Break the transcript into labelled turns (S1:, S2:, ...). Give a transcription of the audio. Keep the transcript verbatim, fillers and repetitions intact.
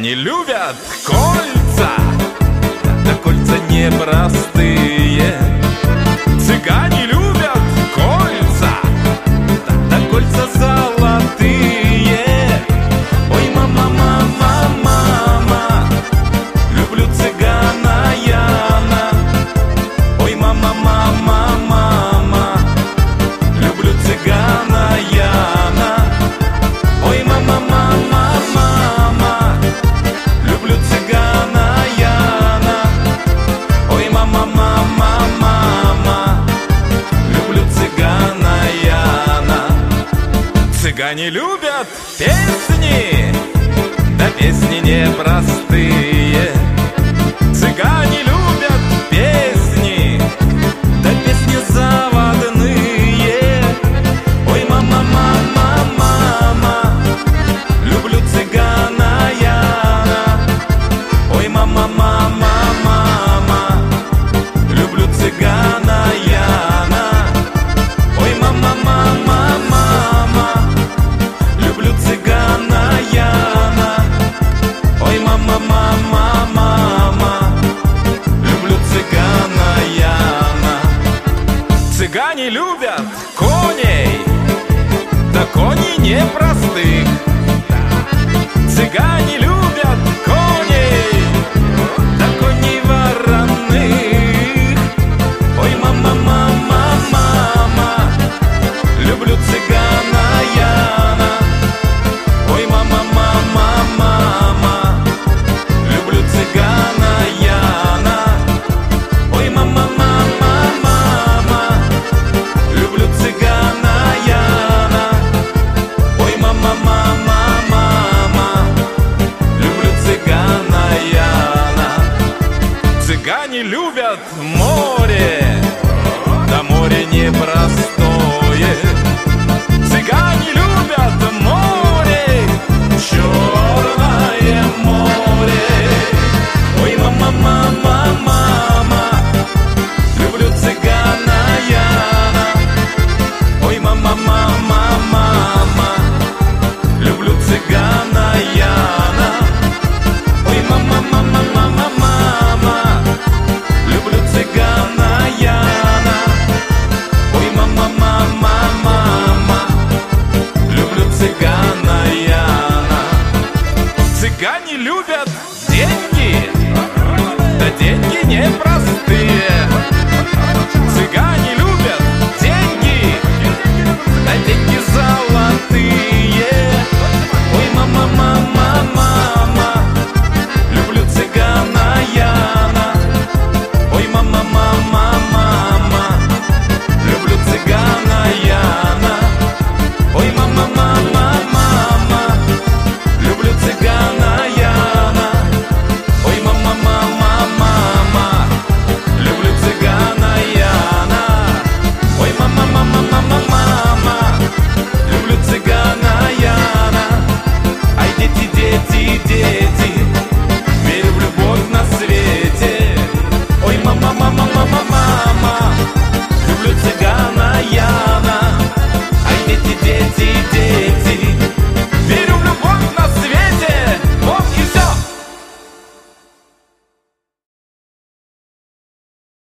S1: Цыгане любят кольца, да кольца непростые. Цыгане любят кольца, да кольца золотые. Ой, мама, мама, мама, люблю цыгана Яна. Ой, мама, мама, мама, люблю цыгана Яна. Ой, мама, мама, мама, люблю цыгана Яна. Ой, мама, мама, мама, люблю цыгана Яна. Цыгане любят песни, да песни непростые. Цыгане любят песни, да песни заводные. Ой, мама, мама, мама, люблю цыгана Яна. Ой, мама, мама, мама, люблю цыгана Яна. Ой, мама, мама, мама, люблю цыгана Яна. Ой, мама, мама, мама, люблю цыгана Яна. Цыгане любят коней, да кони непростых. Цыгане любят коней, да коней вороных. Ой, мама, мама, мама, люблю цыгана Яна. Ой, мама, мама, мама, люблю цыгана Яна. Ой, мама, мама, мама, люблю цыгана Яна. Ой, мама, мама, мама, люблю цыгана Яна. Цыгане любят море, да море непростое. Цыгане любят море, Черное море. Ой, мама, мама, мама, люблю цыгана Яна. Ой, мама, мама, мама, люблю цыгана Яна. Ой, мама, мама, мама, мама, люблю цыгана Яна. Ой, мама, мама, мама, люблю цыгана Яна. Цыгане любят деньги, да деньги непростые. Цыгане любят деньги, да деньги золотые. Ой, мама, мама, мама, люблю цыгана Яна. Ой, мама, мама, мама, люблю цыгана Яна. Ой, мама, мама, мама, люблю цыгана Яна. Ой, мама, мама, мама, люблю цыгана Яна. Ой, мама, мама, мама, мама, люблю цыгана Яна. Ай, дети, дети, дети, верю в любовь на свете. Ой, мама, мама, мама, мама, люблю цыгана Яна. Ай, дети, дети,